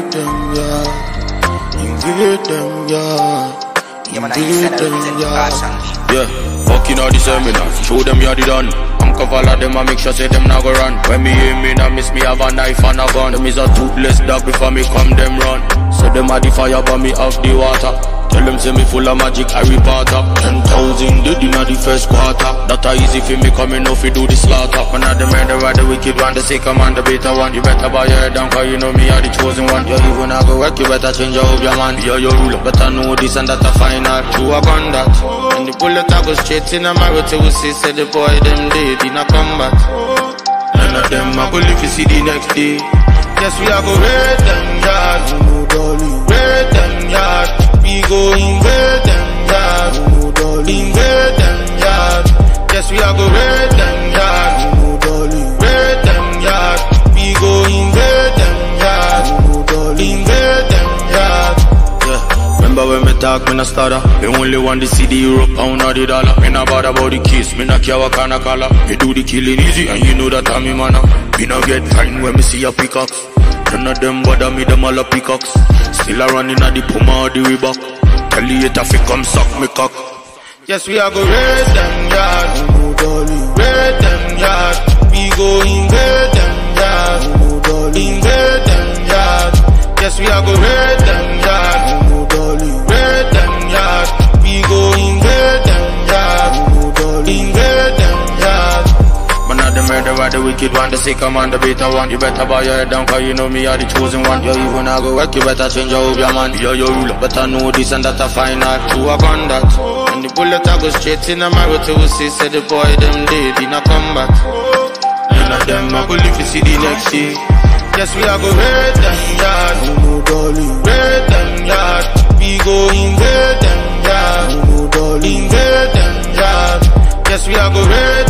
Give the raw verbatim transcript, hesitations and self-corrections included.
Invade them, yeah. Invade them, yeah. Invade them, yeah. Yeah, fucking all the seminars, show them you're the done. I'm cover all them, I make sure say them not go run. When me aim me, I miss me have a knife and a gun. Them is a toothless dog before me come them run. So them are the fire but me off the water. Tell them say me full of magic Harry Potter. Ten thousand dead in the first quarter. That a easy for me coming off you do the slaughter. Man of the murderer, the wicked one, the sick man, the better one. You better buy your head down cause you know me are the chosen one. You even have go work, you better change your your man. You're your ruler, better know this and that a final. True a gun that. And the bullet I go straight in a marrow till we see say the boy them dead in a combat. None of them I go live to see the next day. Yes, we are go raid them yard. Raid them yard. We go invade them yard. Invade them yard. Yes, we are go raid them yard. Raid them yard. We go invade them yard. Invade them yard. Yeah. Remember when me talk, me no stutter. Me only want to see the euro pound or the dollar. Me no bother about the case, me no care what kind of color. Me do the killing easy and you know that I'm me manner. Me no get fine when me see a pickaxe. None of them bother me, them all a pickaxe. Still a running at the Puma or the Reebok. Tell you it if you come suck me cock. Yes, we are go raid them yard. Raid them yard. We go invade them yard. Invade them yard. Yes, we are go raid them yard. Raid them yard. We go invade them yard. Invade them yard. Man of the murderer, the wicked one, the sick man, the better one. You better buy your head down cause you know me are the chosen one. You even a go work, you better change your your man. You're your ruler, better know this and that a final. True a gun that. And the bullet I go straight in a marrow till we see say the boy them dead in a combat. None of them I go live to see the next day. Yes, we are go raid them yard. Raid them yard. We go invade them yard. Invade them yard. Yes, we are go raid